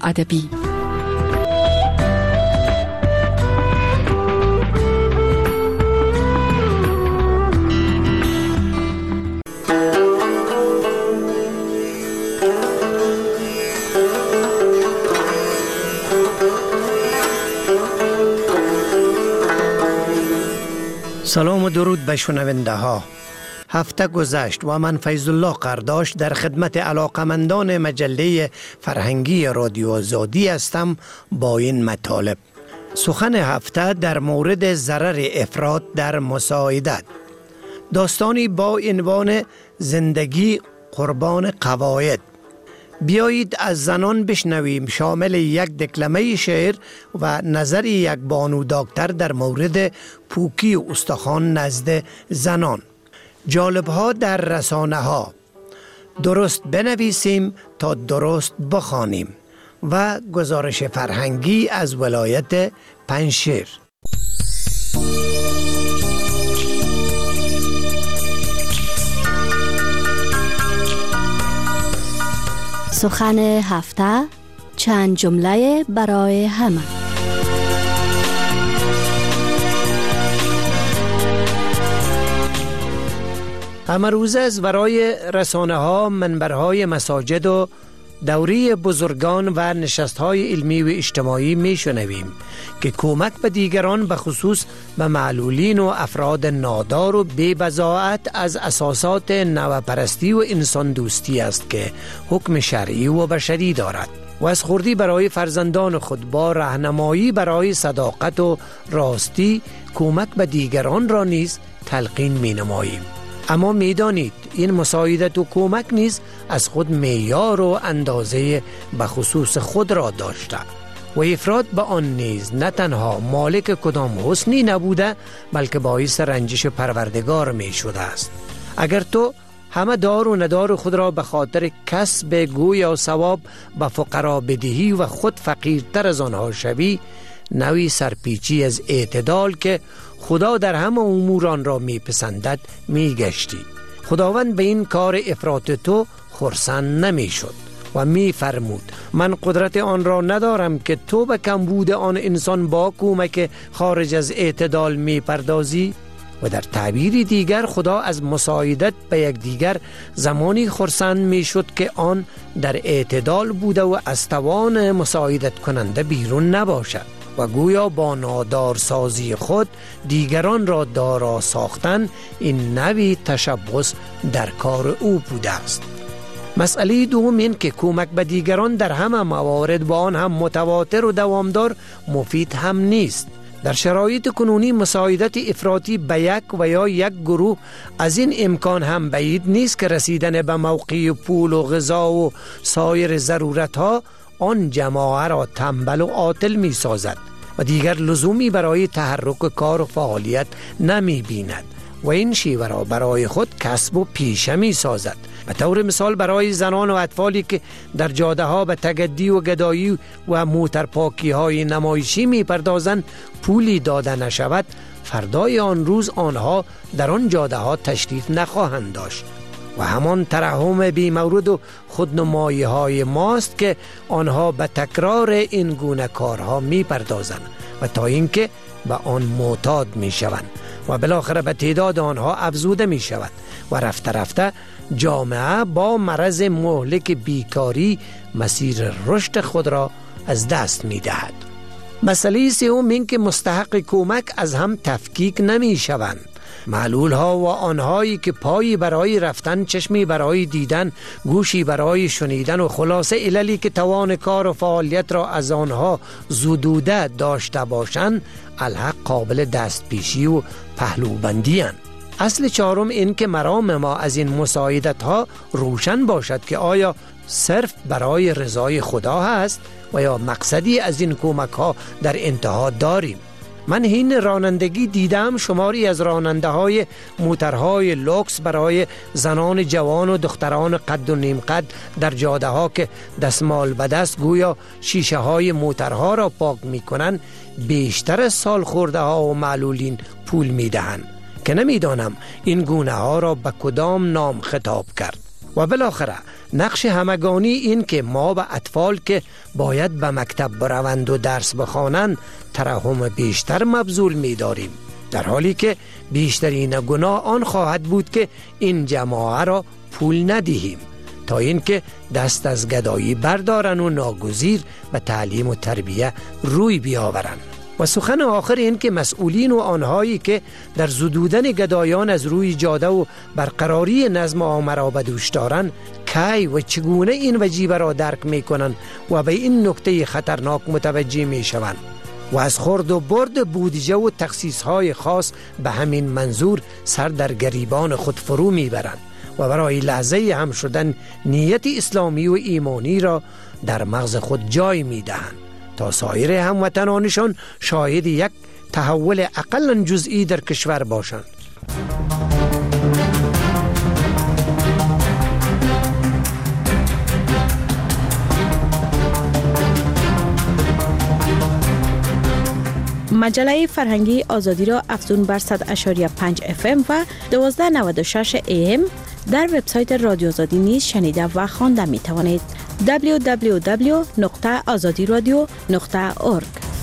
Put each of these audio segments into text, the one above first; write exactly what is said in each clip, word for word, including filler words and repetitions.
ادبی. سلام و درود به شنونده ها. هفته گذشت و من فیض الله قرداش در خدمت علاقمندان مجله فرهنگی رادیو آزادی هستم با این مطالب. سخن هفته در مورد ضرر افراط در مساعدت. داستانی با عنوان زندگی قربان قواعد. بیایید از زنان بشنویم، شامل یک دکلمه شعر و نظر یک بانو دکتر در مورد پوکی و استخوان نزد زنان. جالب‌ها در رسانه ها. درست بنویسیم تا درست بخوانیم و گزارش فرهنگی از ولایت پنجشیر. سخن هفته، چند جمله برای همه. همه روزه از برای رسانه ها، منبرهای مساجد و دوری بزرگان و نشستهای علمی و اجتماعی می شنویم که کمک به دیگران، به خصوص به معلولین و افراد نادار و بی بضاعت، از اساسات نوپرستی و انسان دوستی است که حکم شرعی و بشری دارد و از خردی برای فرزندان خود با راهنمایی برای صداقت و راستی کمک به دیگران را نیز تلقین می نماییم. اما می دانید این مساعدت و کمک نیز از خود معیار و اندازه به خصوص خود را داشته و افراط به آن نیز نه تنها مالک کدام حسنی نبوده بلکه باعث رنجش پروردگار می شده است. اگر تو همه دار و ندار خود را به خاطر کسب گویا ثواب به فقرا بدهی و خود فقیرتر از آنها شوی، نوی سرپیچی از اعتدال که خدا در همه امور آن را می پسندد می گشتی. خداوند به این کار افراط تو خرسند نمی شد و می فرمود من قدرت آن را ندارم که تو به کمبود آن انسان با کمک خارج از اعتدال می پردازی. و در تعبیر دیگر خدا از مساعدت به یک دیگر زمانی خرسند می شد که آن در اعتدال بوده و از توان مساعدت کننده بیرون نباشد و گویا با نادارسازی خود دیگران را دارا ساختن این نوی تشبث در کار او بوده است. مسئله دوم این که کمک به دیگران در همه موارد با آن هم متواتر و دوامدار مفید هم نیست. در شرایط کنونی مساعدت افراطی به یک و یا یک گروه از این امکان هم بعید نیست که رسیدن به موقع پول و غذا و سایر ضرورت ها آن جماعه را تنبل و عاطل می سازد و دیگر لزومی برای تحرک کار و فعالیت نمی بیند و این شیوه را برای خود کسب و پیشه می سازد. به طور مثال برای زنان و اطفالی که در جاده ها به تگدی و گدایی و موترپاکی های نمایشی می پردازند پولی داده نشود، فردای آن روز آنها در آن جاده ها تشریف نخواهند داشت و همان ترحم بی مورد و خودنمایی های ماست که آنها به تکرار این گونه کارها می پردازند و تا اینکه به آن معتاد می شوند و بالاخره به تعداد آنها افزوده می شود و رفته رفته جامعه با مرض مهلک بیکاری مسیر رشد خود را از دست می دهد. مسئله سوم این که مستحق کمک از هم تفکیک نمی شوند. معلول ها و آنهایی که پایی برای رفتن، چشمی برای دیدن، گوشی برای شنیدن و خلاصه عللی که توان کار و فعالیت را از آنها زدوده داشته باشند، الحق قابل دست پیشی و پهلوبندی اند. اصل چهارم این که مرام ما از این مساعدت ها روشن باشد که آیا صرف برای رضای خدا هست و یا مقصدی از این کمک ها در انتها داریم. من این رانندگی دیدم شماری از راننده های موترهای لوکس برای زنان جوان و دختران قد و نیم قد در جاده ها که دستمال به دست گویا شیشه های موترها را پاک می کنند بیشتر از سال خورده ها و معلولین پول می دهند که نمی دانم این گونه ها را به کدام نام خطاب کرد. و بالاخره نقش همگانی این که ما به اطفال که باید به مکتب بروند و درس بخوانند ترحم بیشتر مبذول می داریم، در حالی که بیشترین گناه آن خواهد بود که این جماعه را پول ندهیم تا اینکه دست از گدایی بردارن و ناگزیر به تعلیم و تربیه روی بیاورند. و سخن آخر این که مسئولین و آنهایی که در زدودن گدایان از روی جاده و برقراری نظم عامه را به دوش دارند کی و چگونه این وجیبه را درک می کنند و به این نکته خطرناک متوجه می شوند و از خورد و برد بودجه و تخصیصهای خاص به همین منظور سر در گریبان خود فرو می برند و برای لحظه هم شدن نیت اسلامی و ایمانی را در مغز خود جای می دهند تا سایر هموطنانشان شاهد یک تحول اقلا جزئی در کشور باشند. مجله فرهنگی آزادی را افزون بر صد و شش و پنج اف ام و دویست و نود و شش ای ام در وبسایت رادیو آزادی نیز شنیده و خوانده می توانید. دبلیو دبلیو دبلیو نقطه آزادی رادیو نقطه اورگ.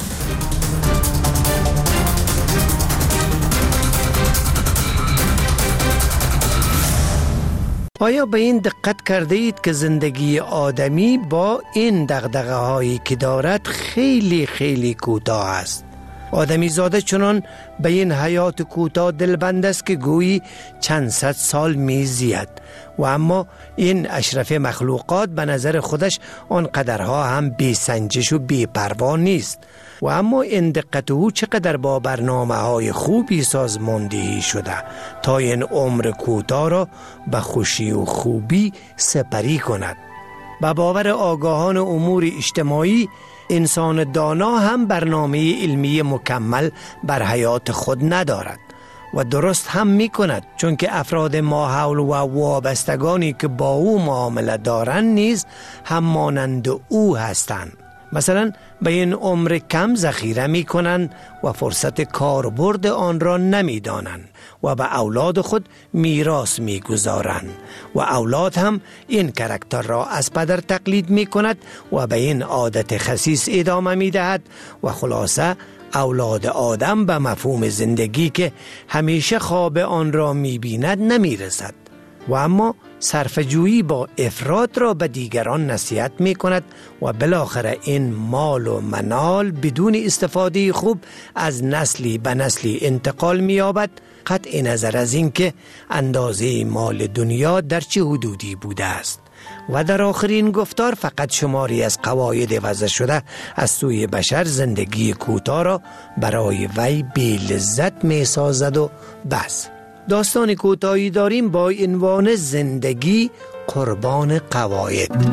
آیا به این دقت کرده اید که زندگی آدمی با این دغدغه هایی که دارد خیلی خیلی کوتاه است؟ آدمی زاده چنان به این حیات کوتاه دلبند است که گویی چند صد سال میزید و اما این اشرف مخلوقات به نظر خودش آنقدرها هم بی سنجش و بی پروا نیست و اما این دقت او چقدر با برنامه های خوبی سازماندهی شده تا این عمر کوتاه را به خوشی و خوبی سپری کند. به باور آگاهان امور اجتماعی انسان دانا هم برنامه علمی مکمل بر حیات خود ندارد و درست هم می کند، چون که افراد ماحول و وابستگانی که با او معامله دارند نیز هم مانند او هستند. مثلا به این عمر کم ذخیره می کنند و فرصت کاربرد آن را نمی دانند و به اولاد خود میراث می گذارند و اولاد هم این کاراکتر را از پدر تقلید می کند و به این عادت خسیس ادامه می دهد و خلاصه اولاد آدم به مفهوم زندگی که همیشه خواب آن را می بیند نمی رسد و اما صرفه‌جویی با افراط را به دیگران نصیحت می کند و بالاخره این مال و منال بدون استفاده خوب از نسلی به نسلی انتقال می یابد، قطع نظر از این که اندازه مال دنیا در چه حدودی بوده است. و در آخرین گفتار فقط شماری از قواعد وضع شده از سوی بشر زندگی کوتاه را برای وی بی لذت می سازد و بس. داستان کوتاهی داریم با عنوان زندگی قربان قواعد.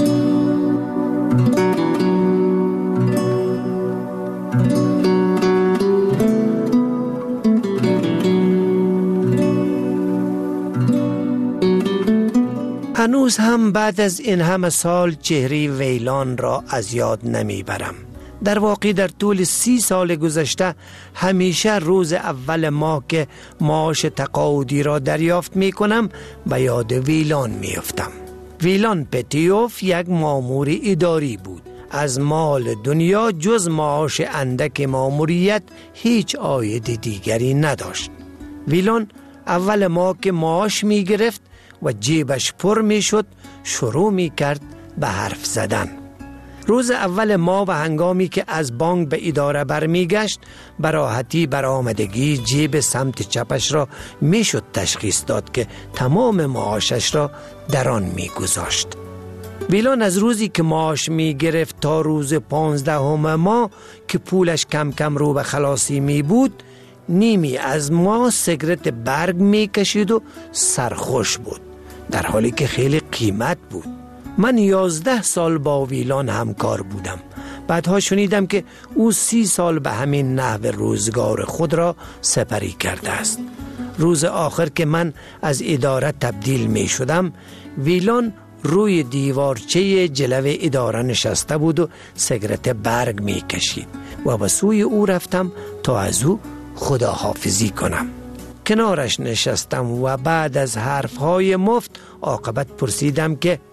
هنوز هم بعد از این همه سال چهره ویلان را از یاد نمیبرم. در واقع در طول سی سال گذشته همیشه روز اول ماه که معاش تقاعدی را دریافت می کنم به یاد ویلان می افتم. ویلان پتیوف یک مامور اداری بود. از مال دنیا جز معاش اندک ماموریت هیچ عاید دیگری نداشت. ویلان اول ماه که معاش می گرفت و جیبش پر می شد شروع می کرد به حرف زدن. روز اول ماه و هنگامی که از بانک به اداره برمی گشت به راحتی برآمدگی جیب سمت چپش را می شد تشخیص داد که تمام معاشش را در آن می گذاشت. ویلان از روزی که معاش می گرفت تا روز پانزدهم ماه که پولش کم کم رو به خلاصی می بود نیمی از ما سیگرت برگ می کشید و سرخوش بود، در حالی که خیلی قیمت بود. من یازده سال با ویلان همکار بودم. بعدها شنیدم که او سی سال به همین نحو روزگار خود را سپری کرده است. روز آخر که من از اداره تبدیل می شدم ویلان روی دیوارچه جلو اداره نشسته بود و سیگرت برگ می کشید و به سوی او رفتم تا از او خداحافظی کنم. کنارش نشستم و بعد از حرفهای مفت عاقبت پرسیدم که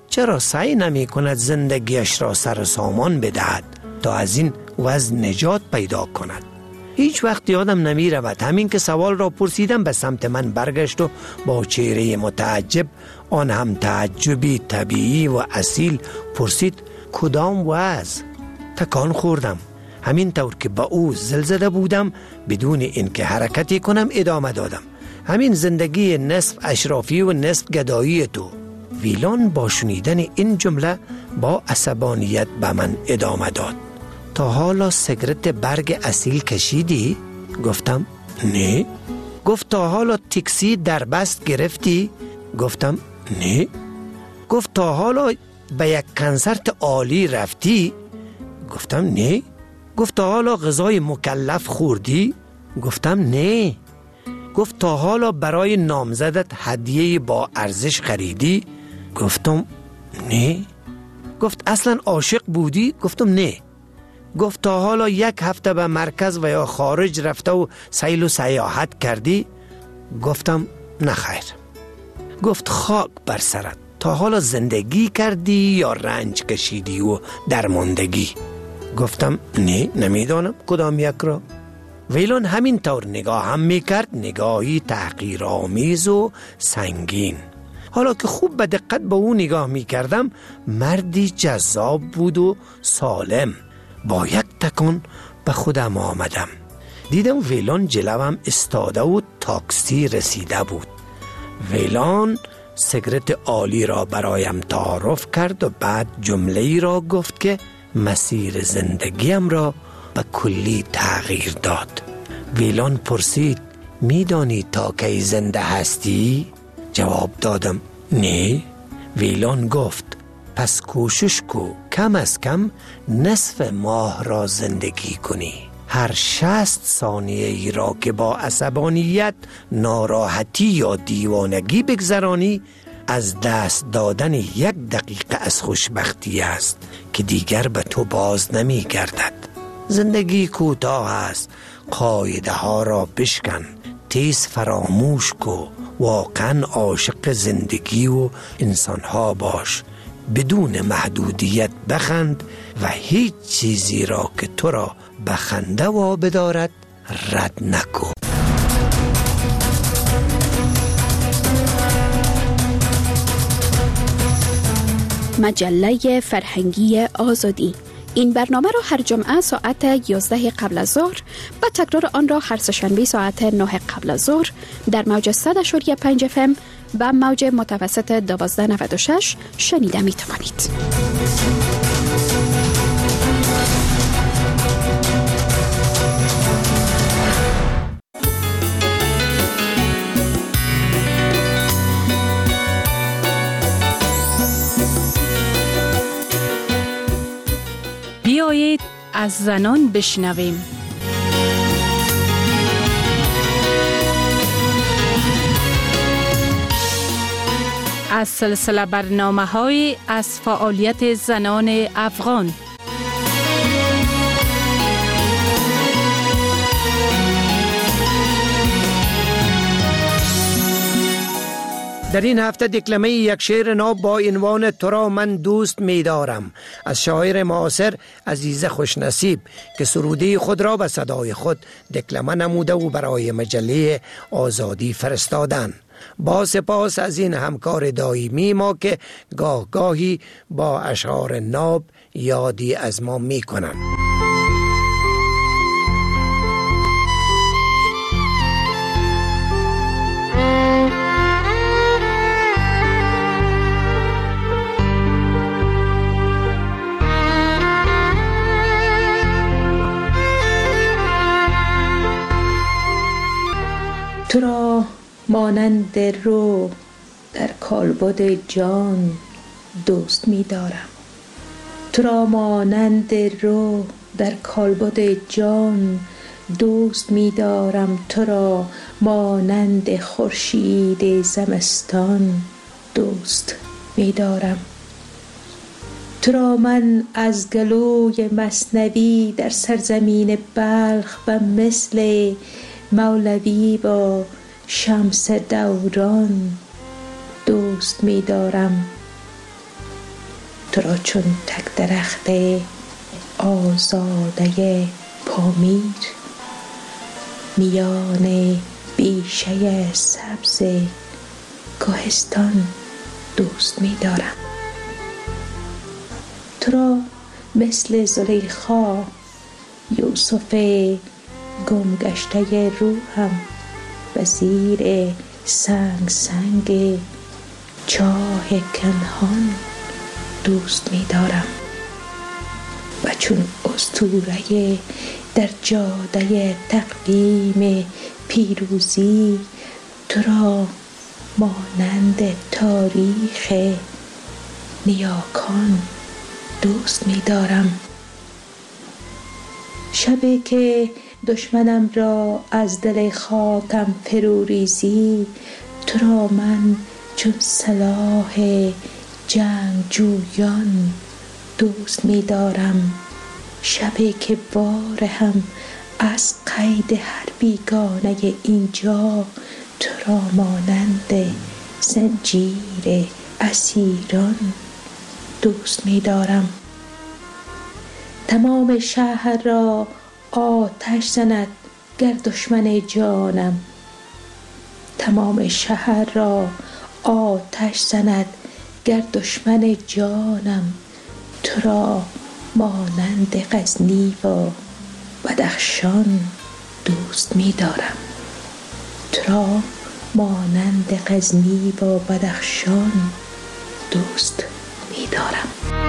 چرا سعی نمی کند زندگیش را سر سامان بدهد تا از این وضع نجات پیدا کند؟ هیچ وقت یادم نمی رود همین که سوال را پرسیدم به سمت من برگشت و با چهره متعجب، آن هم تعجبی طبیعی و اصیل، پرسید کدام وضع؟ تکان خوردم. همین طور که با او زل زده بودم بدون اینکه حرکتی کنم ادامه دادم. همین زندگی نصف اشرافی و نصف گدایی تو. ویلان با شنیدن این جمله با عصبانیت به من ادامه داد. تا حالا سیگرت برگ اصیل کشیدی؟ گفتم نه. گفت تا حالا تاکسی در بست گرفتی؟ گفتم نه. گفت تا حالا به یک کنسرت عالی رفتی؟ گفتم نه. گفت تا حالا غذای مکلف خوردی؟ گفتم نه. گفت تا حالا برای نامزدت هدیه با ارزش خریدی؟ گفتم نه. گفت اصلا عاشق بودی؟ گفتم نه. گفت تا حالا یک هفته به مرکز و یا خارج رفته و سیل و سیاحت کردی؟ گفتم نه خیر. گفت خاک بر سرت، تا حالا زندگی کردی یا رنج کشیدی و درماندگی؟ گفتم نه، نمیدانم کدام یک را. ویلون همین طور نگاه هم میکرد، نگاهی تحقیرآمیز و سنگین. حالا که خوب به دقت به او نگاه میکردم، مردی جذاب بود و سالم. با یک تکان به خودم آمدم. دیدم ویلون جلوم استاده و تاکسی رسیده بود. ویلون سیگرت عالی را برایم تعارف کرد و بعد جمله ای را گفت که مسیر زندگیم را به کلی تغییر داد. ویلون پرسید میدانی تا کی زنده هستی؟ جواب دادم نه. ویلون گفت پس کوشش کو کم از کم نصف ماه را زندگی کنی. هر شصت ثانیه ای را که با عصبانیت، ناراحتی یا دیوانگی بگذرانی، از دست دادن یک دقیقه از خوشبختی است که دیگر به تو باز نمی گردد. زندگی کوتاه است، قاعده ها را بشکن، تیز فراموش کو، واقعا عاشق زندگی و انسان ها باش، بدون محدودیت بخند و هیچ چیزی را که تو را به خنده وابدارد رد نکو. مجله فرهنگی آزادی. این برنامه را هر جمعه ساعت یازده قبل از ظهر و تکرار آن را هر سه‌شنبه ساعت نه قبل از ظهر در موج صد و پنج اف ام و موج متوسط دوازده نود و شش شنیده می توانید. بیایید از زنان بشنویم. از سلسله برنامه‌های از فعالیت زنان افغان. در این هفته دکلمه یک شعر نو با عنوان تو را من دوست می دارم از شاعر معاصر عزیزه خوشنصیب که سروده خود را به صدای خود دکلمه نموده و برای مجله آزادی فرستادن. با سپاس از این همکار دائمی ما که گاه گاهی با اشعار ناب یادی از ما می کنند. تو را مانند رو در کالبد جان دوست می دارم. تو را مانند رو در کالبد جان دوست می دارم. تو را مانند خورشید زمستان دوست می دارم. تو را من از گلوی مثنوی در سرزمین بلخ و مثل مولوی با شمس دوران دوست می دارم. تو را چون تک درخت آزاده پامیر، میان بیشه سبز کوهستان دوست می دارم. تو را مثل زلیخا یوسف گم گشته روحم و زیر سنگ سنگ چاه کنهان دوست می دارم. و چون اسطوره در جاده تقویم پیروزی، تو را مانند تاریخ نیاکان دوست می دارم. شبی که دشمنم را از دل خاکم فرو ریزی، تو را من چون سلاح جنگجویان دوست می دارم. شبی که بار هم از قید هر بیگانه اینجا، تو را مانند زنجیر اسیران دوست می دارم. تمام شهر را آتش زند گر دشمن جانم، تمام شهر را آتش زند گر دشمن جانم. تو را مانند غزنی و بدخشان دوست می دارم. تو را مانند غزنی و بدخشان دوست می دارم.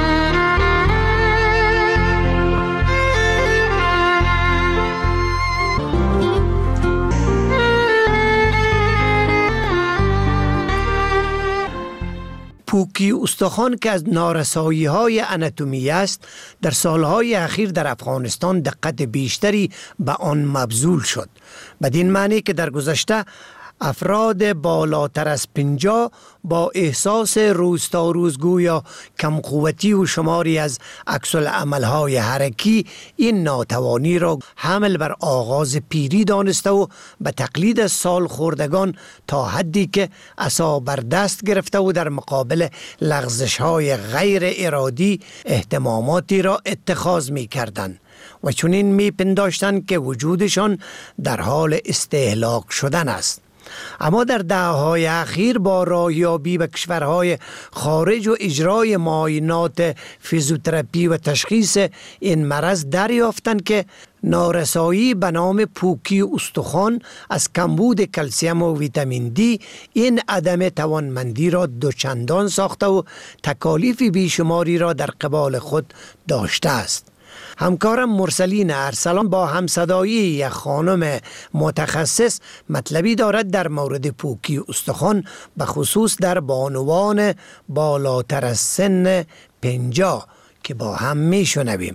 پوکی استخوان که از نارسایی های اناتومی است، در سالهای اخیر در افغانستان دقت بیشتری به آن مبذول شد. بدین معنی که در گذشته افراد بالاتر از پنجاه با احساس روز تا روز گویا کم قوتی و شماری از عکس العمل‌های حرکی این ناتوانی را حمل بر آغاز پیری دانسته و به تقلید سال خوردگان تا حدی که عصا بر دست گرفته و در مقابل لغزش‌های غیر ارادی اهتماماتی را اتخاذ می کردند و چنین می پنداشتند که وجودشان در حال استهلاک شدن است. اما در دهه‌های اخیر با راهیابی به کشورهای خارج و اجرای معاینات فیزیوتراپی و تشخیص این مرض دریافتند که نارسایی به نام پوکی استخوان از کمبود کلسیم و ویتامین دی این عدم توانمندی را دوچندان ساخته و تکالیف بیشماری را در قبال خود داشته است. همکارم مرسلین ارسلان با همصدایی یک خانم متخصص مطلبی دارد در مورد پوکی استخوان، به خصوص در بانوان بالاتر از سن پنجاه که با هم می شنویم.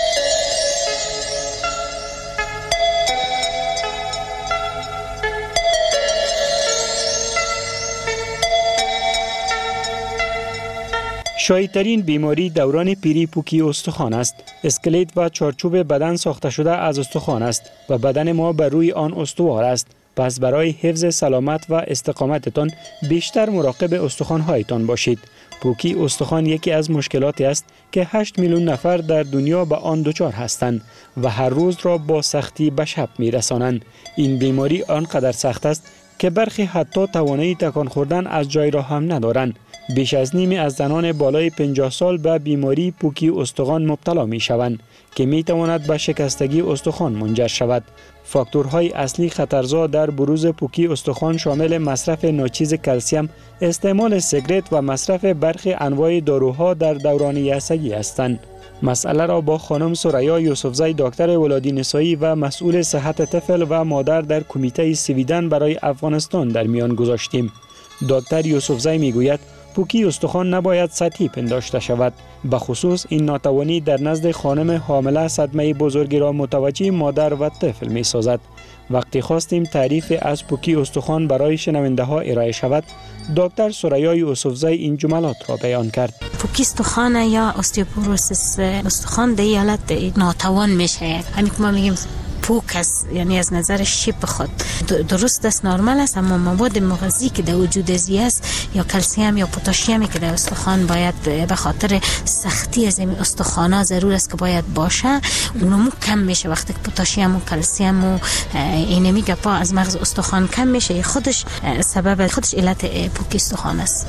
شایع‌ترین بیماری دوران پیری پوکی استخوان است. اسکلت و چارچوب بدن ساخته شده از استخوان است و بدن ما بر روی آن استوار است. پس برای حفظ سلامت و استقامتتان بیشتر مراقب استخوان‌هایتان باشید. پوکی استخوان یکی از مشکلاتی است که هشت میلیون نفر در دنیا به آن دچار هستند و هر روز را با سختی به شب می‌رسانند. این بیماری آنقدر سخت است که برخی حتی توانایی تکان خوردن از جای را هم ندارند. بیش از نیمی از زنان بالای پنجاه سال به بیماری پوکی استخوان مبتلا می شوند که می تواند به شکستگی استخوان منجر شود. فاکتورهای اصلی خطرزا در بروز پوکی استخوان شامل مصرف ناچیز کلسیم، استعمال سیگرت و مصرف برخی انواع داروها در دوران یائسگی هستند. مسئله را با خانم سریا یوسفزی دکتر ولادی نسایی و مسئول صحت طفل و مادر در کمیته سویدن برای افغانستان در میان گذاشتیم. دکتر یوسفزی می گوید پوکی استخوان نباید سطحی پنداشته شود. به خصوص این ناتوانی در نزد خانم حامله صدمه بزرگی را متوجه مادر و طفل می سازد. وقتی خواستیم تعریف از پوکی استخوان برای شنونده ها ارائه شود، دکتر سریا یوسفزی این جملات را بیان کرد. پوکی استخوان یا استیوپوروسیس استخوان در حالت ناتوان میشه. همین که ما میگیم پوک است، یعنی از نظر شیپ خود درست است، نرمال است، اما مواد مغذی که در وجود ازی است یا کلسیم یا پتاسیم که در استخوان باید به خاطر سختی از این استخوانا ضرور است که باید باشه، اونمو کم میشه. وقتی که پتاسیم و کلسیم و اینمی گپا از مغز استخوان کم میشه، خودش سبب خودش علت پوکی استخوان است.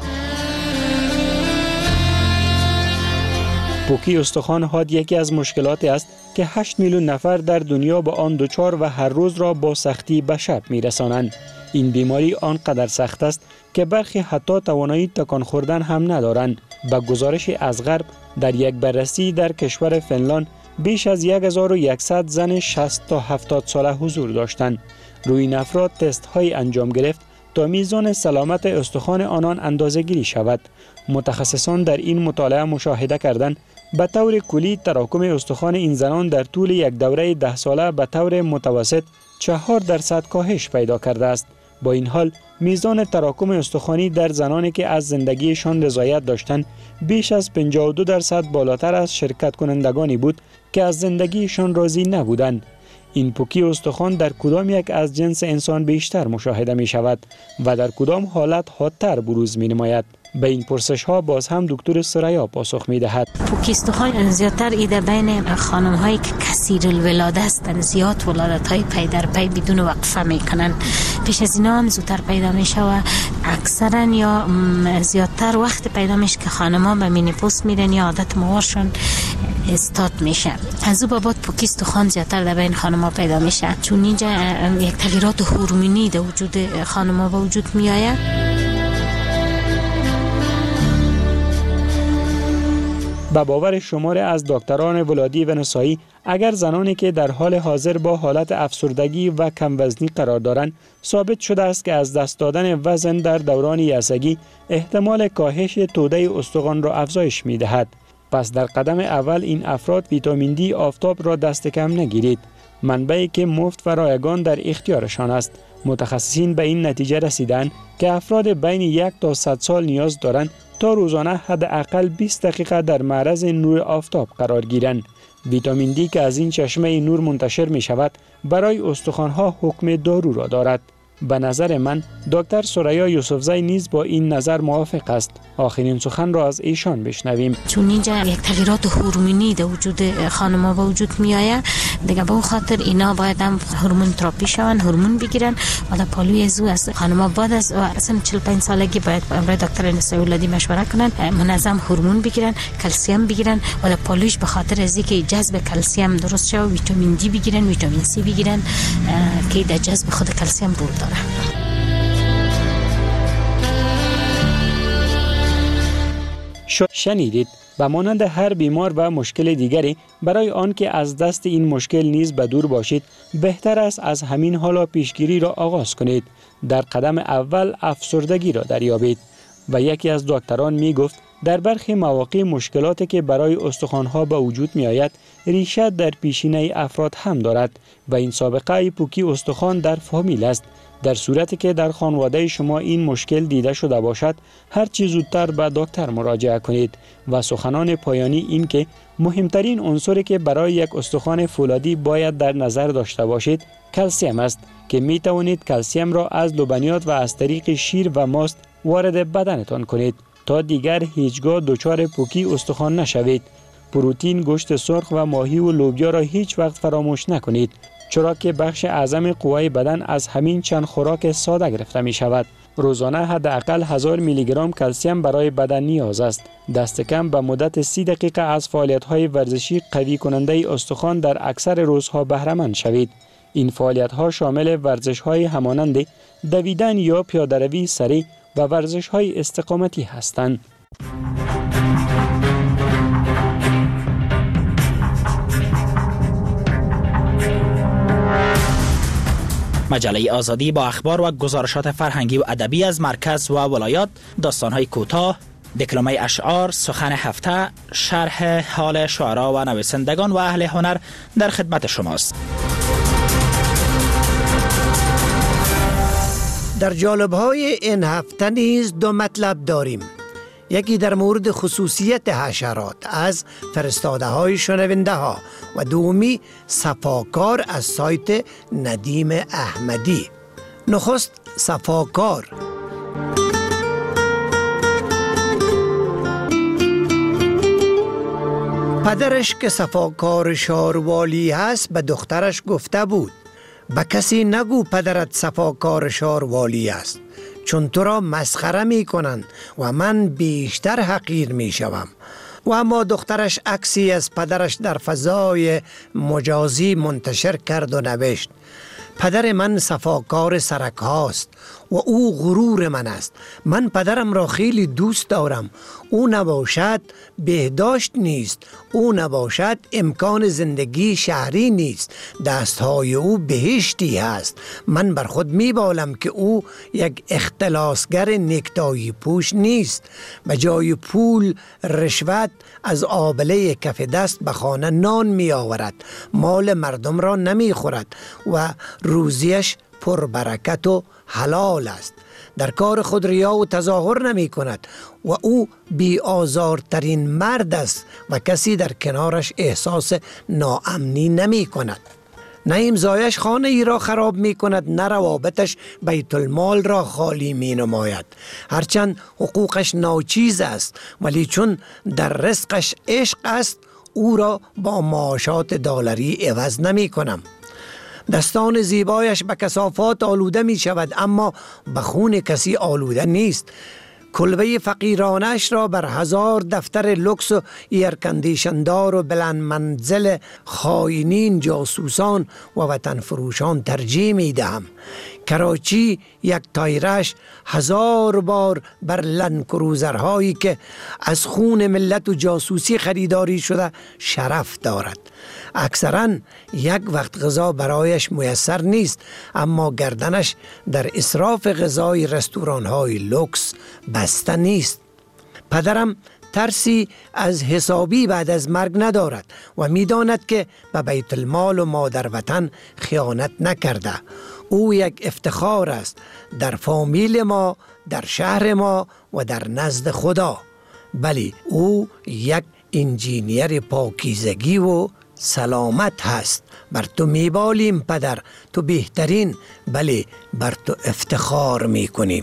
پوکی استخوان حاد یکی از مشکلاتی است که هشت میلیون نفر در دنیا با آن دچار و هر روز را با سختی به شب میرسانند. این بیماری آنقدر سخت است که برخی حتی توانایی تکان خوردن هم ندارند. با گزارش از غرب، در یک بررسی در کشور فنلاند بیش از هزار و صد زن شصت تا هفتاد ساله حضور داشتند. روی این افراد تست های انجام گرفت تا میزان سلامت استخوان آنان اندازه‌گیری شود. متخصصان در این مطالعه مشاهده کردند به طور کلی تراکم استخوان این زنان در طول یک دوره ده ساله به طور متوسط چهار درصد کاهش پیدا کرده است. با این حال میزان تراکم استخوانی در زنانی که از زندگیشان رضایت داشتند بیش از پنجاه و دو درصد بالاتر از شرکت کنندگانی بود که از زندگیشان راضی نبودند. این پوکی استخوان در کدام یک از جنس انسان بیشتر مشاهده می شود و در کدام حالت حادتر بروز می نماید؟ به این پرسش ها باز هم دکتر سریا پاسخ می دهد. پوکی استخوان زیادتر ایده بین خانم هایی که کثیر الولاده هستند، زیاد ولادت های پی در پی بدون وقفه می کنند. پیش از اینا هم زودتر پیدا می شود. اکثرا یا زیادتر وقت پیدا میشه که خانم ها به مینیپوس میرن یا عادت موارشون استاد میشه. از او بابت پوکی استخوان زیادتر در بین خانم ها پیدا میشه، چون اینجا یک تغییرات هورمونی در وجود خانم ها به وجود می آید. به باور شماره از دکتران ولادی و نسایی، اگر زنانی که در حال حاضر با حالت افسردگی و کم وزنی قرار دارند، ثابت شده است که از دست دادن وزن در دوران یسگی احتمال کاهش توده استخوان را افزایش می دهد. پس در قدم اول این افراد ویتامین دی آفتاب را دست کم نگیرید، منبعی که مفت و رایگان در اختیارشان است. متخصصین به این نتیجه رسیدند که افراد بین یک تا صد سال نیاز دارند تا روزانه حداقل بیست دقیقه در معرض نور آفتاب قرار گیرند. ویتامین دی که از این چشمه نور منتشر می شود برای استخوان‌ها حکم دارو را دارد. به نظر من دکتر سریا یوسفزی نیز با این نظر موافق است. آخرین سخن را از ایشان بشنویم. چون اینجا یک تغییرات هورمونی در وجود خانم‌ها به وجود میآید، دیگه به خاطر اینا باید هم هورمون تراپی شون، هورمون بگیرن و در پالوی زو از خانم‌ها بعد از اصلا چهل و پنج سالگی باید با دکتر نسایی ولادی مشوره کنن، منظم هورمون بگیرن، کلسیم بگیرن و در پالویش به خاطر از اینکه جذب کلسیم درست شه، ویتامین دی بگیرن، ویتامین سی بگیرن که در جذب خود کلسیم رول داره. شنیدید. به مانند هر بیمار و مشکل دیگری، برای آن که از دست این مشکل نیز به دور باشید، بهتر است از همین حالا پیشگیری را آغاز کنید. در قدم اول افسردگی را دریابید. و یکی از دکتران می گفت در برخی مواقع مشکلاتی که برای استخوان‌ها به وجود می آید ریشه در پیشینه افراد هم دارد و این سابقه پوکی استخوان در فامیل است. در صورتی که در خانواده شما این مشکل دیده شده باشد، هر چه زودتر به دکتر مراجعه کنید. و سخنان پایانی این که مهمترین عنصری که برای یک استخوان فولادی باید در نظر داشته باشید کلسیم است که می توانید کلسیم را از لبنیات و از طریق شیر و ماست وارد بدنتان کنید تا دیگر هیچگاه دچار پوکی استخوان نشوید. پروتئین، گوشت سرخ و ماهی و لوبیا را هیچ وقت فراموش نکنید، چرا که بخش اعظم قوای بدن از همین چند خوراک ساده گرفته می شود. روزانه حداقل هزار میلی گرم کلسیم برای بدن نیاز است. دست کم به مدت سی دقیقه از فعالیت‌های ورزشی قوی کننده استخوان در اکثر روزها بهره مند شوید. این فعالیت‌ها شامل ورزش‌های همانند دویدن یا پیاده‌روی سریع و ورزش‌های استقامتی هستند. مجله آزادی با اخبار و گزارشات فرهنگی و ادبی از مرکز و ولایات، داستان‌های کوتاه، دکلمه اشعار، سخن هفته، شرح حال شعرا و نویسندگان و اهل هنر در خدمت شماست. در جالب‌های این هفته نیز دو مطلب داریم. یکی در مورد خصوصیت حشرات از فرستاده های شنونده ها و دومی صفاکار از سایت ندیم احمدی. نخست صفاکار. پدرش که صفاکار شاروالی هست به دخترش گفته بود به کسی نگو پدرت صفاکار شاروالی است، چون تو را مسخره می کنند و من بیشتر حقیر می شوم. و اما دخترش عکسی از پدرش در فضای مجازی منتشر کرد و نوشت پدر من صفاکار سرک هاست و او غرور من است. من پدرم را خیلی دوست دارم. او نباشد بهداشت نیست، او نباشد امکان زندگی شهری نیست، دستهای او بهشتی هست. من بر خود میبالم که او یک اختلاسگر نکتایی پوش نیست. به جای پول رشوت از آبله کف دست به خانه نان می آورد، مال مردم را نمی خورد و روزیش پر برکت و حلال است. در کار خود ریا و تظاهر نمی کند و او بی آزارترین مرد است و کسی در کنارش احساس ناامنی نمی کند. نه امضایش خانه ای را خراب می کند، نه روابطش بیت المال را خالی می نماید. هرچند حقوقش ناچیز است، ولی چون در رزقش عشق است او را با معاشات دلاری عوض نمی کنم. دستان زیبایش به کثافات آلوده می شود، اما به خون کسی آلوده نیست. کلبه فقیرانش را بر هزار دفتر لکس و ایرکندیشندار و بلند منزل خائنین، جاسوسان و وطن فروشان ترجیح می دهم. کراچی یک تایرش هزار بار بر لندکروزرهایی که از خون ملت و جاسوسی خریداری شده شرف دارد. اکثراً یک وقت غذا برایش میسر نیست، اما گردنش در اسراف غذای رستوران‌های لکس بسته نیست. پدرم ترسی از حسابی بعد از مرگ ندارد و می‌داند که به بیت المال و مادر وطن خیانت نکرده. او یک افتخار است در فامیل ما، در شهر ما و در نزد خدا. بلی او یک انجینیر پاکیزگی و سلامت هست. بر تو میبالیم پدر، تو بهترین، بلی بر تو افتخار میکنیم.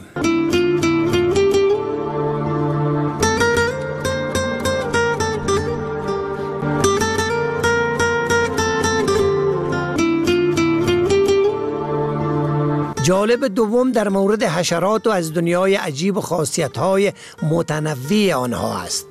جالب دوم در مورد حشرات و از دنیای عجیب و خاصیت‌های متنوع آنها است.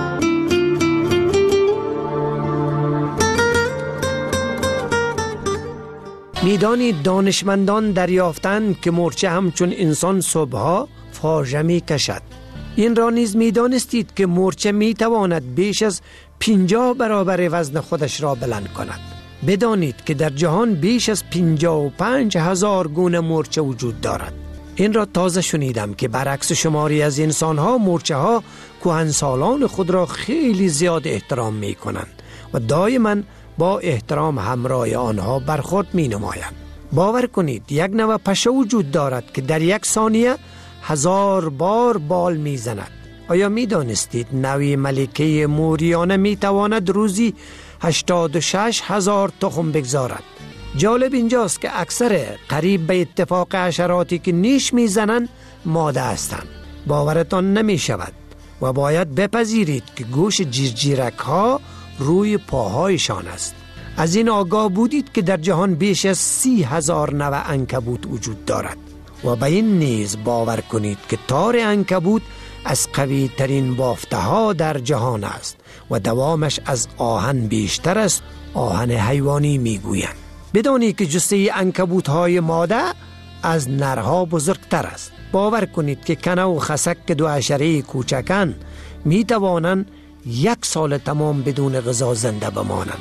میدانید دانشمندان دریافتند که مورچه همچون انسان صبحها فاژه می کشد. این را نیز میدانستید که مورچه می تواند بیش از پنجاه برابر وزن خودش را بلند کند. بدانید که در جهان بیش از پنجاه و پنج هزار گونه مورچه وجود دارد. این را تازه شنیدم که برعکس شماری از انسانها، مورچه ها کهنسالان خود را خیلی زیاد احترام می کنند و دائما با احترام همراه آنها برخورد می نمایند. باور کنید یک نوع پشه وجود دارد که در یک ثانیه هزار بار بال می زند. آیا می دانستید نوع ملکه موریانه می تواند روزی هشتاد و شش هزار تخم بگذارد؟ جالب اینجاست که اکثر قریب به اتفاق حشراتی که نیش می زنند ماده هستند. باورتان نمی شود و باید بپذیرید که گوش جیرجیرک ها روی پاهایشان است. از این آگاه بودید که در جهان بیش از سی هزار نوع عنکبوت وجود دارد و به این نیز باور کنید که تار عنکبوت از قوی ترین بافته ها در جهان است و دوامش از آهن بیشتر است. آهن حیوانی میگویند. بدانید که جثه عنکبوت های ماده از نرها بزرگتر است. باور کنید که کنه و خسک که دو حشره کوچکن می توانند یک سال تمام بدون غذا زنده بمانند.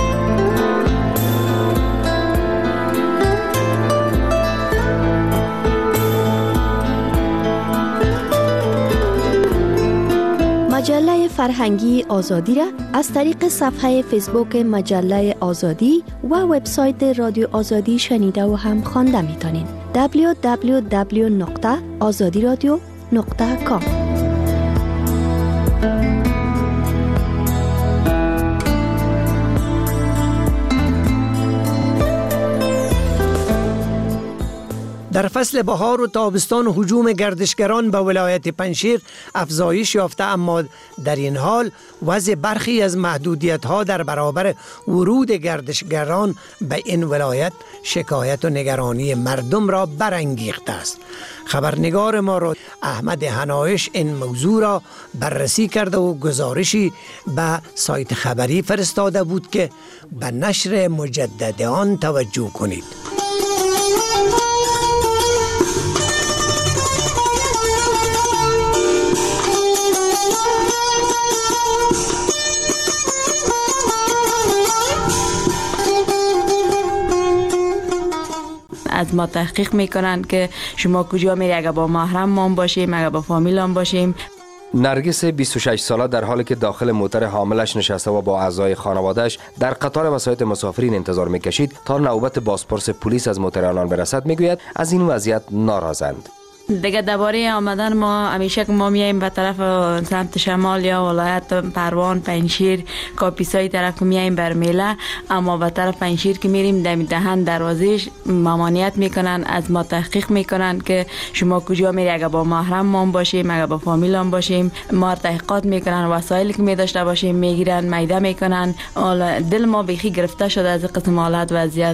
مجله فرهنگی آزادی را از طریق صفحه فیسبوک مجله آزادی و وبسایت رادیو آزادی شنیده و هم خوانده میتونید. دبلیو دبلیو دبلیو دات آزادی رادیو دات کام در فصل بهار و تابستان هجوم گردشگران به ولایت پنجشیر افزایش یافته، اما در این حال وضع برخی از محدودیت‌ها در برابر ورود گردشگران به این ولایت شکایت و نگرانی مردم را برانگیخته است. خبرنگار ما را احمد حنایش این موضوع را بررسی کرده و گزارشی به سایت خبری فرستاده بود که به نشر مجدد آن توجه کنید. از ما تحقیق میکنن که شما کجا میری، اگر با محرم ما باشیم، اگر با فامیل هم باشیم. نرگس بیست و شش ساله در حالی که داخل موتر حاملش نشسته و با اعضای خانواده‌اش در قطار وسایط مسافرین انتظار میکشید تا نوبت بازپرس پلیس از موتر آنان برسد، میگوید از این وضعیت ناراضند. دیگه درباره آمدن ما همیشه که ما میایم به طرف سمت شمال یا ولایت پروان، پنجشیر، کاپیسای طرف میایم برمیله، اما به طرف پنجشیر که میریم دم دهن دروازش ممانعت میکنن، از ما تحقیق میکنن که شما کجا میری، اگر با محرم ما باشیم، اگر با فامیل هم باشیم. ما تحقیقات میکنن، وسایلی که میداشته باشیم میگیرن، میده میکنن. دل ما بیخی گرفته شده از قسم حالت وضعیت،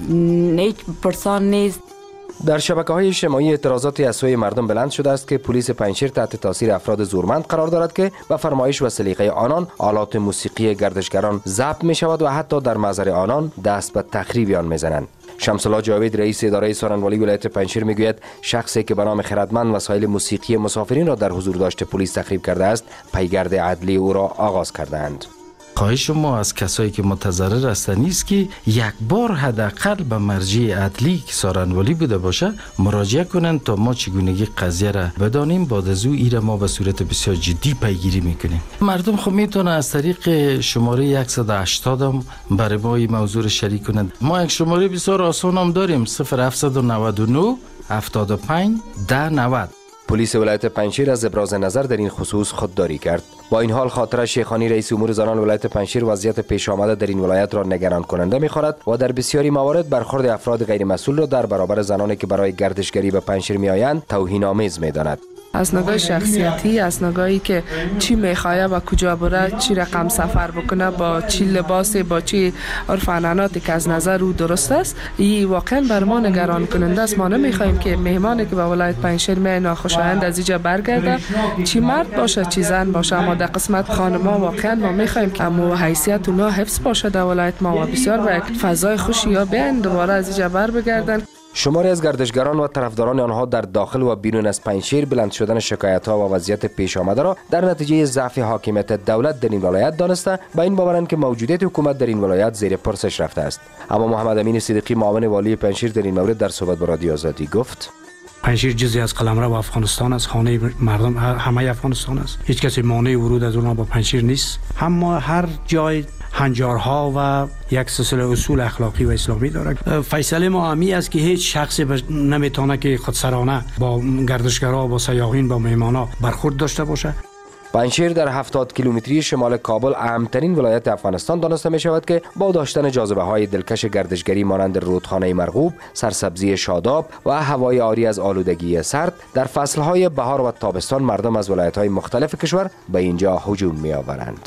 هیچ پرسان نیست. در شبکه‌های اجتماعی اعتراضاتی از سوی مردم بلند شده است که پلیس پنجشیر تحت تاثیر افراد زورمند قرار دارد که به فرمایش و سلیقه آنان آلات موسیقی گردشگران ضبط می شود و حتی در محضر آنان دست به تخریب آن میزنند. شمس الله جاوید رئیس اداره سارنوالی ولایت پنجشیر میگوید شخصی که به نام خردمند وسایل موسیقی مسافرین را در حضور داشته پلیس تخریب کرده است، پیگرد عدلی او را آغاز کردند. خواهش ما از کسایی که متضرر هستند نیست که یک بار حداقل به مرجع عدلی که سارنوالی بوده باشه مراجعه کنند تا ما چگونگی قضیه را بدانیم. بعد از او ایره ما به صورت بسیار جدی پیگیری میکنیم. مردم خب میتونه از طریق شماره صد و هشتاد هم برای ما این موضوع شریک کنند. ما یک شماره بسیار آسان هم داریم، صفر هفتصد و نود و نه هفتاد و پنج ده نود. پلیس ولایت پنجشیر از ابراز نظر در این خصوص خودداری کرد. با این حال خاطره شیخانی رئیس امور زنان ولایت پنجشیر وضعیت پیش آمده در این ولایت را نگران کننده می‌خواند و در بسیاری موارد برخورد افراد غیر مسئول را در برابر زنانی که برای گردشگری به پنجشیر میآیند توهین‌آمیز می‌داند. از نگاه شخصیتی، از نگاهی که چی میخواه و کجا بره، چی رقم سفر بکنه، با چی لباسی، با چی عرف عنعناتی که از نظر او درست است، این واقعا بر ما نگران کننده است. ما نمیخوایم که مهمانی که به ولایت پنجشیر می ناخوشایند از اینجا برگرده، چی مرد باشه چی زن باشه، اما در قسمت خانما واقعا ما میخوایم که امو حیثیت اونا حفظ باشه در ولایت ما و بسیار به یک فضای خوشی یا بیان دوباره از اینجا بر بگردن. شماری از گردشگران و طرفداران آنها در داخل و بیرون از پنجشیر بلند شدن شکایت‌ها و وضعیت پیش آمده را در نتیجه ضعف حاکمیت دولت در این ولایت دانسته با این باورند که موجودیت حکومت در این ولایت زیر پرسش رفته است. اما محمد امین صدیقی معاون والی پنجشیر در این مورد در صحبت با رادیو آزادی گفت: پنجشیر جزئی از قلمرو و افغانستان است، خانه مردم همه افغانستان است. هیچ کسی مانع ورود از اونها با پنجشیر نیست. اما هر جای هنجارها و یک سلسله اصول اخلاقی و اسلامی دارد. فیصله ما همی است که هیچ شخصی نمیتونه که خودسرانه با گردشگرها، با سیاحین، با مهمانا برخورد داشته باشه. پنجشیر در هفتاد کیلومتری شمال کابل اهمترین ولایت افغانستان دانسته می شود که با داشتن جاذبه های دلکش گردشگری مانند رودخانه مرغوب، سرسبزی شاداب و هوای عاری از آلودگی سرد، در فصل های بهار و تابستان مردم از ولایت های مختلف کشور به اینجا هجوم می آورند.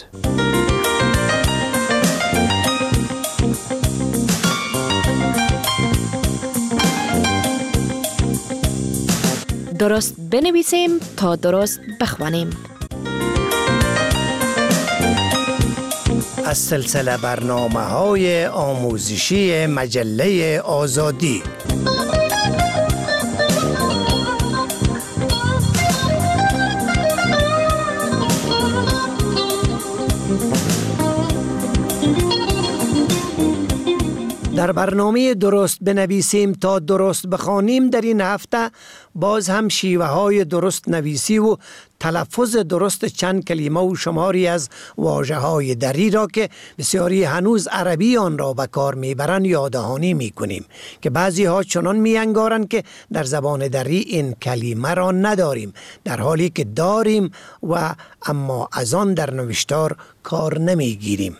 درست بنویسیم تا درست بخوانیم. از سلسله برنامه‌های آموزشی مجله آزادی. در برنامه درست بنویسیم تا درست بخوانیم در این هفته باز هم شیوه های درست نویسی و تلفظ درست چند کلمه و شماری از واژه های دری را که بسیاری هنوز عربی آن را به کار میبرند یاددهانی میکنیم که بعضی ها چنان میانگارند که در زبان دری این کلمه را نداریم، در حالی که داریم و اما از آن در نوشتار کار نمیگیریم.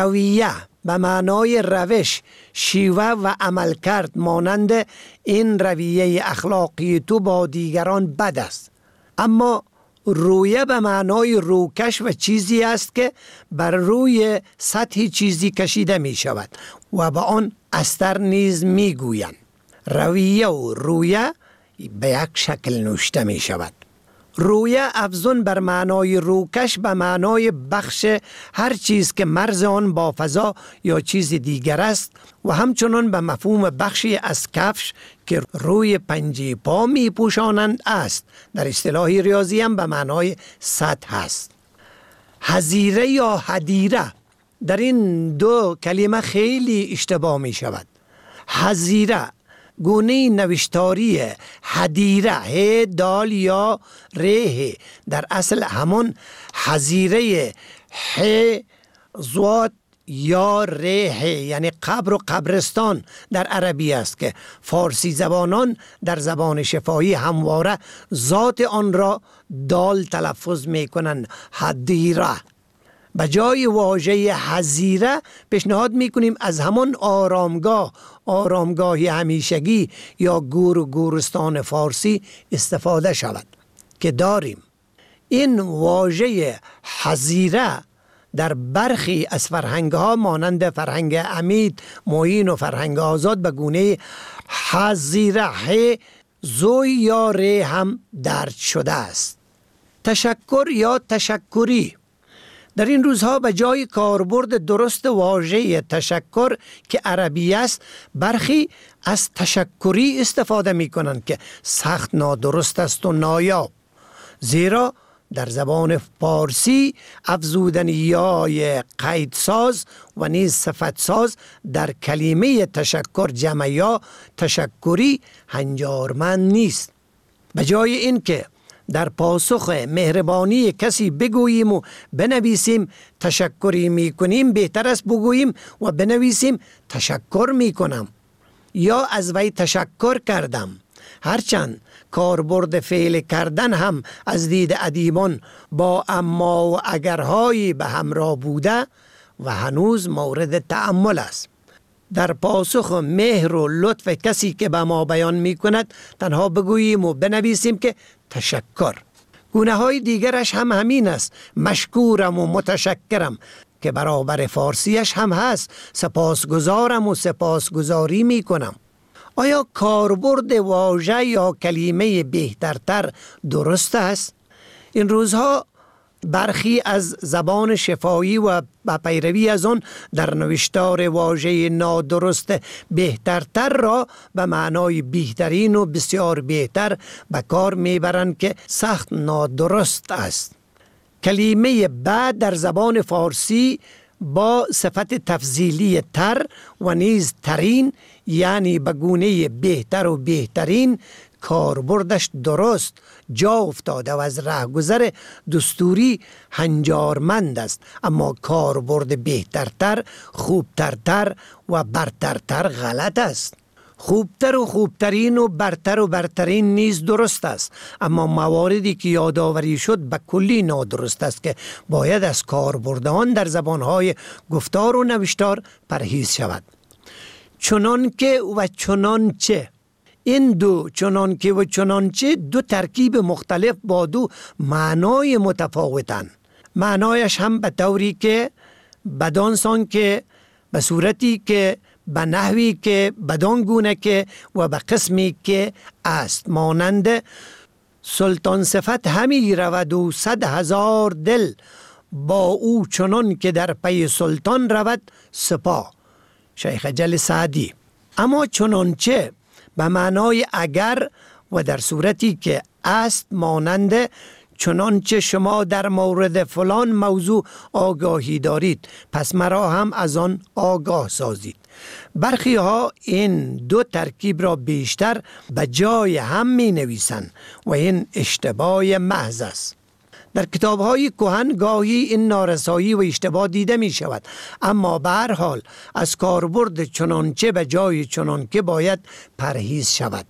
رویه به معنای روش، شیوه و عمل کرد مانند این رویه اخلاقی تو با دیگران بد است. اما رویه به معنای روکش و چیزی است که بر روی سطح چیزی کشیده می شود و به آن استر نیز می گویند. رویه و رویه به یک شکل نوشته می شود. رویه افزون بر معنای روکش به معنای بخش هر چیز که مرز آن با فضا یا چیز دیگر است و همچنان به مفهوم بخشی از کفش که روی پنجه پا می پوشانند است. در اصطلاح ریاضی هم به معنای سطح است. حظیره یا حدیره، در این دو کلمه خیلی اشتباه می شود. حظیره گونه نوشتاری حدیره، ه دال یا ره، در اصل همون حظیره ح زوات یا ره، یعنی قبر و قبرستان در عربی است که فارسی زبانان در زبان شفاهی همواره ذات آن را دال تلفظ می کنند، حدیره. به جای واژه حظیره پیشنهاد میکنیم از همان آرامگاه، آرامگاهی همیشگی یا گور و گورستان فارسی استفاده شود که داریم. این واژه حظیره در برخی از فرهنگ ها مانند فرهنگ امید، معین و فرهنگ آزاد به گونه حظیره زوی یا ره هم درج شده است. تشکر یا تشکری، در این روزها به جای کاربرد درست واژه تشکر که عربی است، برخی از تشکری استفاده می کنند که سخت نادرست است و نایاب، زیرا در زبان فارسی افزودن یای قیدساز و نیز صفتساز در کلمه تشکر جمع یا تشکری هنجارمند نیست. به جای این که در پاسخ مهربانی کسی بگوییم و بنویسیم تشکری می کنیم، بهتر است بگوییم و بنویسیم تشکر می کنم یا از وی تشکر کردم. هرچند کاربرد فعل کردن هم از دید ادیبان با اما و اگرهایی به همراه بوده و هنوز مورد تأمل است. در پاسخ مهر و لطف کسی که به ما بیان می کند تنها بگوییم و بنویسیم که تشکر. گونه های دیگرش هم همین است، مشکورم و متشکرم که برابر فارسیش هم هست، سپاسگزارم و سپاسگزاری می کنم. آیا کاربرد واژه یا کلمه بهترتر درست است؟ این روزها برخی از زبان شفاهی و با پیروی از آن در نوشتار واژه نادرست بهترتر را به معنای بهترین و بسیار بهتر به کار میبرند که سخت نادرست است. کلمه بعد در زبان فارسی با صفت تفضیلی تر و نیز ترین، یعنی به گونه بهتر و بهترین، کاربردش درست جا افتاده و از رهگذر دستوری هنجارمند است، اما کاربرد بهترتر، خوبترتر و برترتر غلط است. خوبتر و خوبترین و برتر و برترین نیز درست است، اما مواردی که یادآوری شد به کلی نادرست است که باید از کاربرد آن در زبانهای گفتار و نوشتار پرهیز شود. چنان که و چنانچه، این دو چنانکه و چنانچه دو ترکیب مختلف با دو معنای متفاوتن. معنایش هم به طوری که بدانسان که، به صورتی که، به نحوی که، بدان گونه که و به قسمی که است. مانند سلطان صفت همی رود و صد هزار دل، با او چنان که در پی سلطان رود سپاه، شیخ جل سعدی. اما چنانچه به معنای اگر و در صورتی که است، مانند چنانچه شما در مورد فلان موضوع آگاهی دارید پس مرا هم از آن آگاه سازید. برخی ها این دو ترکیب را بیشتر به جای هم می نویسند و این اشتباه محض است. در کتاب‌های کهن گاهی این نارسایی و اشتباه دیده می شود، اما به هر حال از کاربرد چنانچه به جای چنانکه باید پرهیز شود.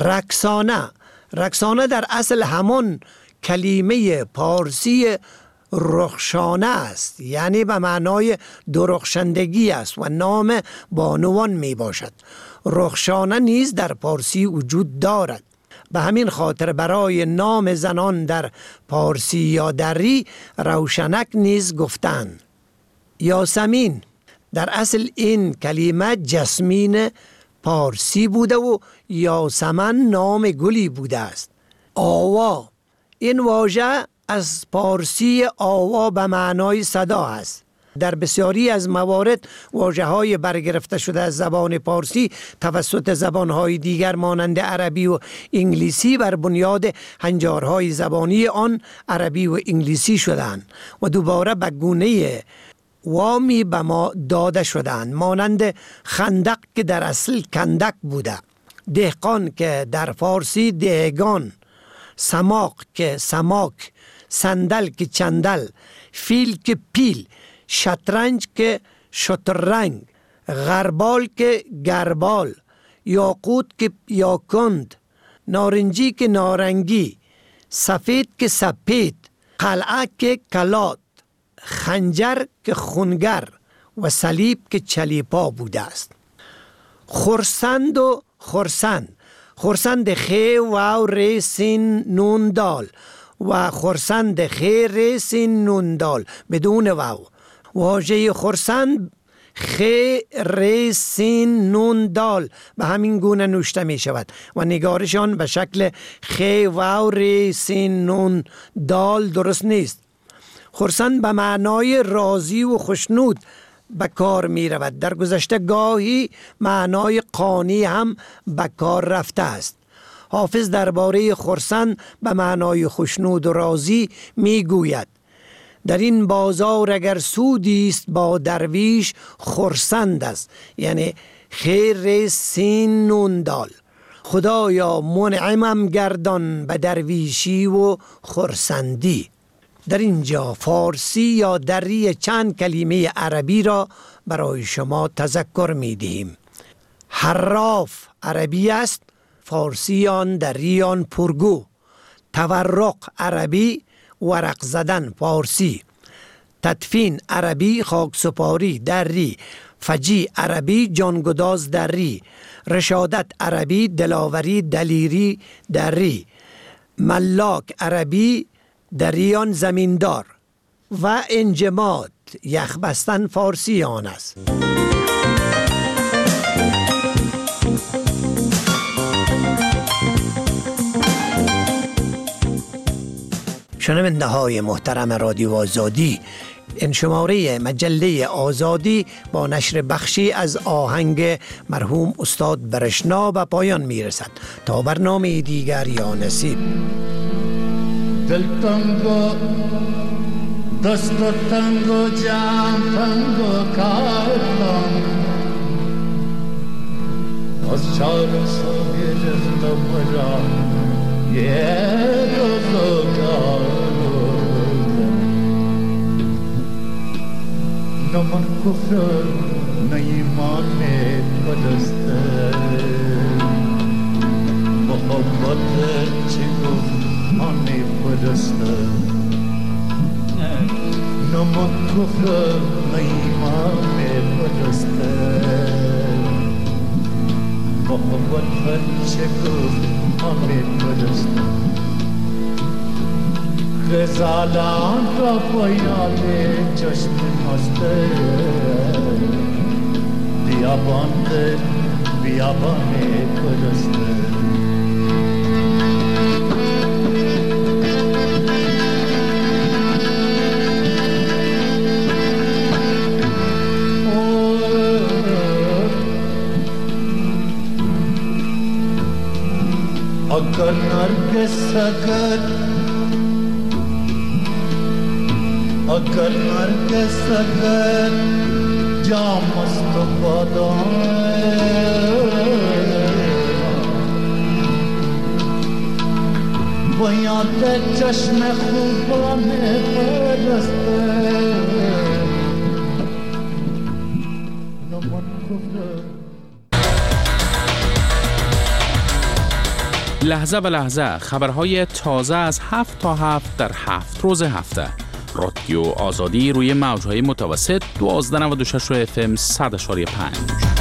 رقصانه، رقصانه در اصل همان کلمه پارسی رخشانه است، یعنی به معنای درخشندگی است و نام بانوان می باشد. رخشانه نیز در پارسی وجود دارد. به همین خاطر برای نام زنان در پارسی یا دری روشنک نیز گفتند. یاسمین در اصل این کلمه جسمین پارسی بوده و یاسمن نام گلی بوده است. آوا، این واژه از پارسی آوا به معنای صدا است. در بسیاری از موارد واژه‌های برگرفته شده از زبان پارسی توسط زبان‌های دیگر مانند عربی و انگلیسی بر بنیاد هنجارهای زبانی آن عربی و انگلیسی شدند و دوباره به گونه وامی به ما داده شدند، مانند خندق که در اصل کندک بوده، دهقان که در فارسی دهگان، سماق که سماک، صندل که چندل، فیل که پیل، شطرنج که شطرنگ، غربال که گربال، یاقوت که یاکند، نارنجی که نارنگی، سفید که سپید، قلعه که کلات، خنجر که خونگر و صلیب که چلیپا بوده است. خرسند و خرسند، خرسند خی واو ری سین نون دال و خرسند خی ری سین نون دال بدون واو. واژه خرسند خی ری سین نون دال به همین گونه نوشته می شود و نگارشان به شکل خی واو ری سین نون دال درست نیست. خرسند به معنای راضی و خوشنود به کار می رود. در گذشته گاهی معنای قانی هم به کار رفته است. حافظ درباره خرسند به معنای خوشنود و راضی می گوید: در این بازار اگر سودی است با درویش خرسند است، یعنی خیر سین نون دال. خدایا منعمم گردان به درویشی و خرسندی. در اینجا فارسی یا دری چند کلمه عربی را برای شما تذکر می دهیم. حراف عربی است، فارسی آن دری آن پرگو. تورق عربی، ورق زدن فارسی. تدفین عربی، خاک سپاری دری. فجی عربی، جانگداز دری. رشادت عربی، دلاوری دلیری دری. ملاک عربی، دریان زمیندار. و انجماد یخ بستن فارسی آن است. شنونده های محترم رادیو آزادی، این شماره مجله آزادی با نشر بخشی از آهنگ مرحوم استاد برشنا به پایان می رسد. تا برنامه دیگر یا نصیب. دل تنگو دست تنگو جام تنگو کارم از چار سوی جست مرا یه روزو کارم نمن کفر نیمان پرسته محبت چگو آنی پرسته نمک کفر نیمان پرسته محبت چگو آنی پرسته غزالان را پایال چشم مسته بیابان بیابان پرسته اگر نرگس اگر اگر نرگس اگر جام است و بادام باید چشم خوبان پرسته نمون کفر لحظه به لحظه خبرهای تازه از هفت تا هفت در هفت روز هفته رادیو آزادی روی موجهای متوسط دوازده نود و شش اف ام صد و پنج.